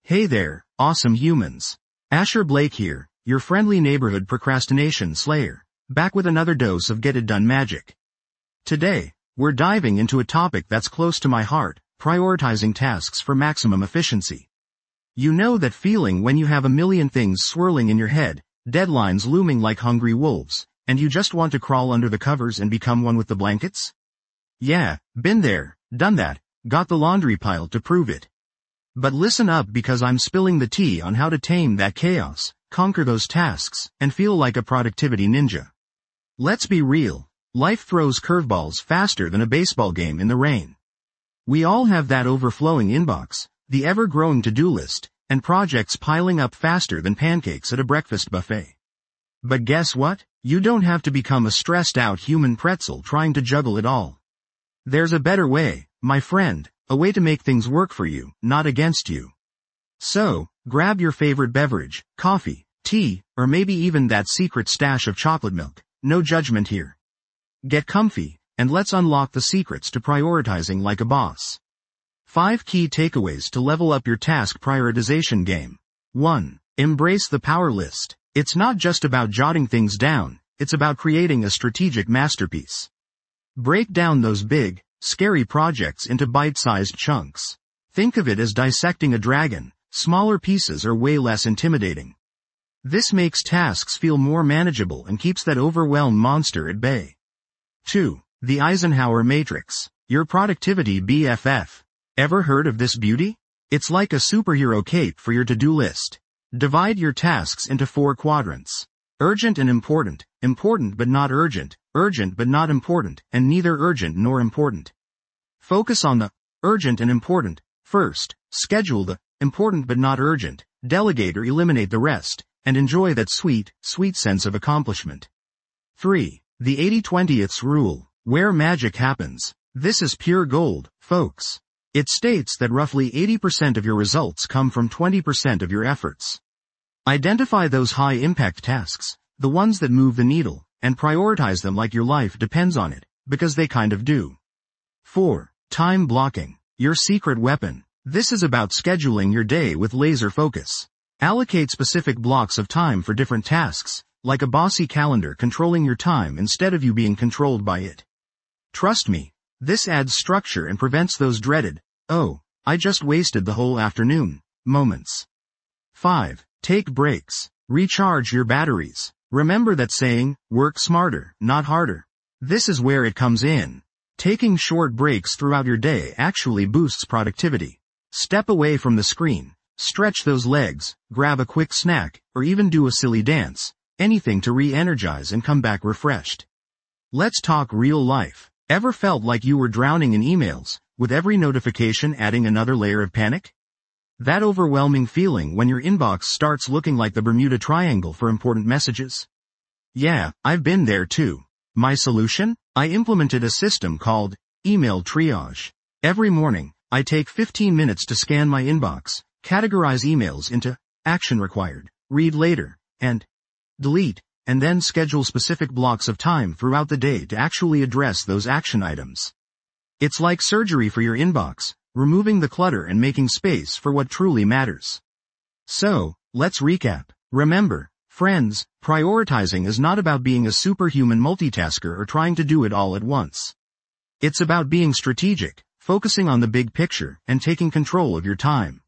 Hey there, awesome humans. Asher Blake here, your friendly neighborhood procrastination slayer, back with another dose of Get It Done magic. Today, we're diving into a topic that's close to my heart, prioritizing tasks for maximum efficiency. You know that feeling when you have a million things swirling in your head, deadlines looming like hungry wolves, and you just want to crawl under the covers and become one with the blankets? Yeah, been there, done that, got the laundry pile to prove it. But listen up, because I'm spilling the tea on how to tame that chaos, conquer those tasks, and feel like a productivity ninja. Let's be real, life throws curveballs faster than a baseball game in the rain. We all have that overflowing inbox, the ever-growing to-do list, and projects piling up faster than pancakes at a breakfast buffet. But guess what? You don't have to become a stressed-out human pretzel trying to juggle it all. There's a better way, my friend. A way to make things work for you, not against you. So, grab your favorite beverage, coffee, tea, or maybe even that secret stash of chocolate milk. No judgment here. Get comfy, and let's unlock the secrets to prioritizing like a boss. 5 key takeaways to level up your task prioritization game. 1. Embrace the power list. It's not just about jotting things down, it's about creating a strategic masterpiece. Break down those big, scary projects into bite-sized chunks. Think of it as dissecting a dragon. Smaller pieces are way less intimidating. This makes tasks feel more manageable and keeps that overwhelmed monster at bay. 2. The Eisenhower Matrix. Your productivity BFF. Ever heard of this beauty? It's like a superhero cape for your to-do list. Divide your tasks into 4 quadrants. Urgent and important, important but not urgent, urgent but not important, and neither urgent nor important. Focus on the urgent and important first, schedule the important but not urgent, delegate or eliminate the rest, and enjoy that sweet, sweet sense of accomplishment. 3. The 80-20th rule, where magic happens. This is pure gold, folks. It states that roughly 80% of your results come from 20% of your efforts. Identify those high-impact tasks, the ones that move the needle, and prioritize them like your life depends on it, because they kind of do. 4. Time blocking, your secret weapon. This is about scheduling your day with laser focus. Allocate specific blocks of time for different tasks, like a bossy calendar controlling your time instead of you being controlled by it. Trust me, this adds structure and prevents those dreaded, "Oh, I just wasted the whole afternoon," moments. 5. Take breaks. Recharge your batteries. Remember that saying, work smarter, not harder. This is where it comes in. Taking short breaks throughout your day actually boosts productivity. Step away from the screen, stretch those legs, grab a quick snack, or even do a silly dance. Anything to re-energize and come back refreshed. Let's talk real life. Ever felt like you were drowning in emails, with every notification adding another layer of panic? That overwhelming feeling when your inbox starts looking like the Bermuda Triangle for important messages? Yeah, I've been there too. My solution? I implemented a system called email triage. Every morning, I take 15 minutes to scan my inbox, categorize emails into action required, read later, and delete, and then schedule specific blocks of time throughout the day to actually address those action items. It's like surgery for your inbox, removing the clutter and making space for what truly matters. So, let's recap. Remember, friends, prioritizing is not about being a superhuman multitasker or trying to do it all at once. It's about being strategic, focusing on the big picture, and taking control of your time.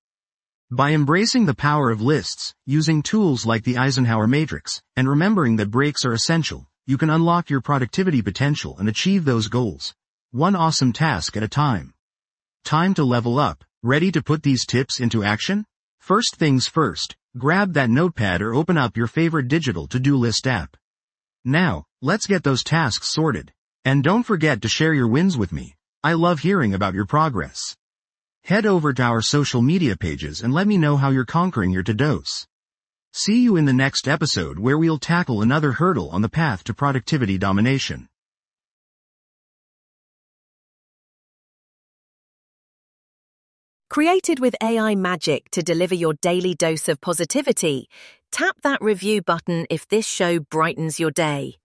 By embracing the power of lists, using tools like the Eisenhower Matrix, and remembering that breaks are essential, you can unlock your productivity potential and achieve those goals, one awesome task at a time. Time to level up. Ready to put these tips into action? First things first, grab that notepad or open up your favorite digital to-do list app. Now, let's get those tasks sorted. And don't forget to share your wins with me. I love hearing about your progress. Head over to our social media pages and let me know how you're conquering your to-dos. See you in the next episode, where we'll tackle another hurdle on the path to productivity domination. Created with AI magic to deliver your daily dose of positivity, tap that review button if this show brightens your day.